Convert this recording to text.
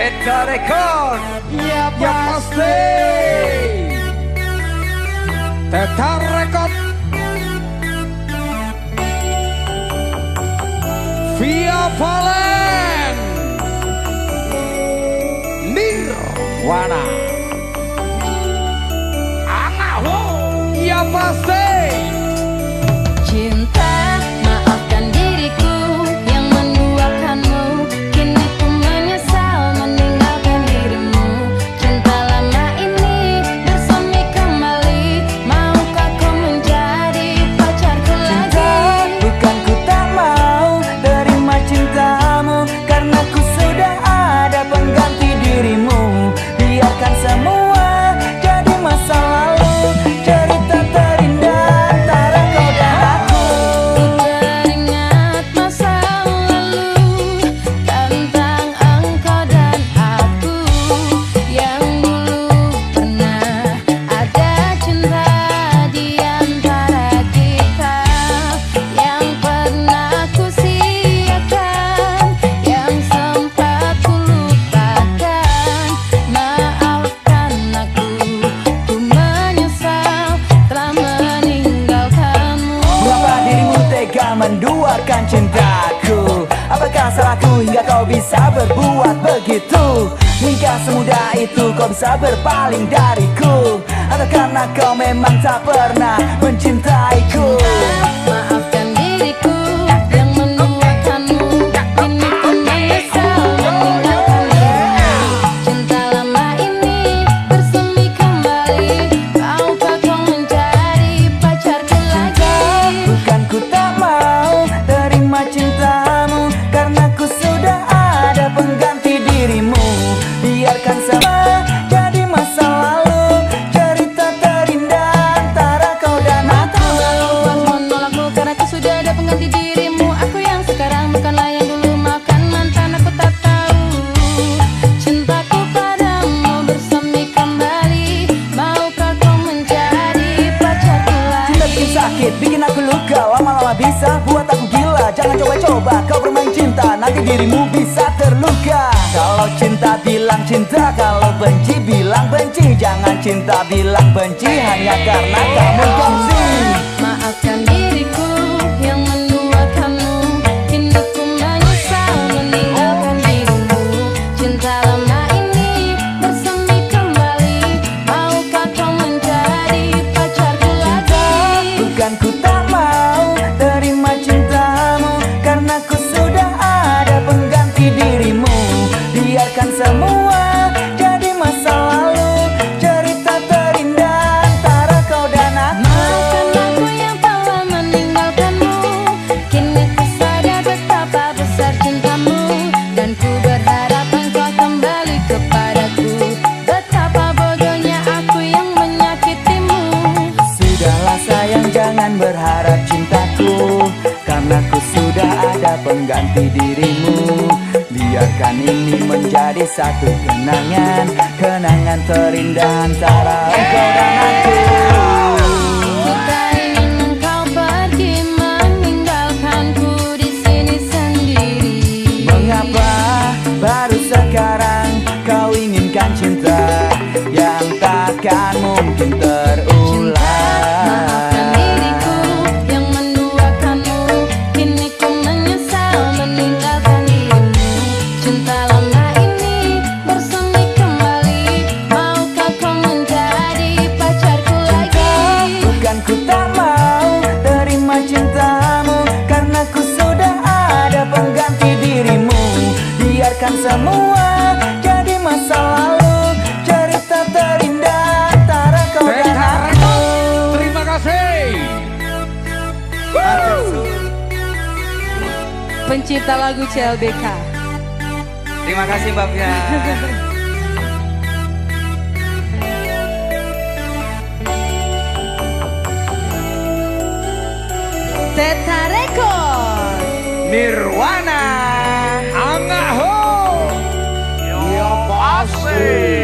Teta Record. Ya pasti. Teta Record. Via Valen Nirwana. Angaho. Ya pasti. Cinta, maafkan diriku yang menduakanmu. Kini ku menyesal meninggalkan dirimu. Cinta lama ini bersemi kembali. Maukah kau menjadi pacarku lagi? Cinta, bukan ku tak mau terima cintamu, karena ku sudah ada pengganti dirimu. Biarkan semua jadi masa lalu, cerita terindah antara kau dan aku. Teringat masa lalu tentang engkau dan aku, yang dulu pernah ada cinta di antara kita, yang pernah ku siakan, yang sempat ku lupakan. Maafkan aku, ku menyesal telah meninggalkanmu. Mengapa dirimu tega menduakan cintaku? Apakah salahku hingga kau bisa berbuat begitu? Hingga semudah itu kau bisa berpaling dariku? Atau karena kau memang tak pernah mencintaiku? Maafkan diriku yang menduakanmu. Kini ku menyesal meninggalkan dirimu. Cinta lama ini bersemi kembali. Maukah kau menjadi pacarku lagi? Bukan ku tak mau terima cintamu, karena ku sudah ada pengganti dirimu. Biarkan semua jadi masa lalu, cerita terindah antara kau dan aku. Lepas menolakmu karena aku sudah ada pengganti dirimu. Aku yang sekarang bukanlah yang dulu. Makan mantan aku tak tahu. Cintaku padamu bersemi kembali. Maukah kau menjadi pacarku lagi? Cinta bikin sakit, bikin aku luka, lama-lama bisa buat aku gila. Jangan coba-coba kau bermain cinta, nanti dirimu bisa terluka. Kalau cinta bilang cinta, kalau benci bilang benci. Jangan cinta bilang benci hanya karena kamu gengsi. Maafkan diriku yang menduakanmu. Kini ku menyesal meninggalkan dirimu. Cinta lama ini bersemi kembali. Maukah kau menjadi pacarku lagi? Bukan ku tak mau terima cintamu, karena ku sudah ada pengganti dirimu. Biarkan semua jadi masa lalu, cerita terindah antara kau dan aku. Maafkan aku yang telah meninggalkanmu. Kini ku sadar betapa besar cintamu, dan ku berharap engkau kembali kepadaku. Betapa bodohnya aku yang menyakitimu. Sudahlah sayang, jangan berharap cintaku, karena ku sudah ada pengganti dirimu. Biarkan ini menjadi satu kenangan, kenangan terindah antara engkau dan aku. Ku tak ingin engkau pergi meninggalkanku di sini sendiri. Mengapa baru sekarang kau inginkan cinta yang takkan mungkin terulang? Maafkan diriku yang menduakanmu. Kini ku menyesal meninggalkan dirimu. Cinta lama ini bersemi kembali. Maukah kau menjadi pacarku lagi? Bukan ku tak mau terima cintamu, karena ku sudah ada pengganti dirimu. Biarkan semua jadi masa lalu, cerita terindah antara kau dan Teta aku. Record. Terima kasih. Pencipta lagu CLBK. Terima kasih Mbak Fia. Teta Record. Nirwana. Angaho. Ya pasti.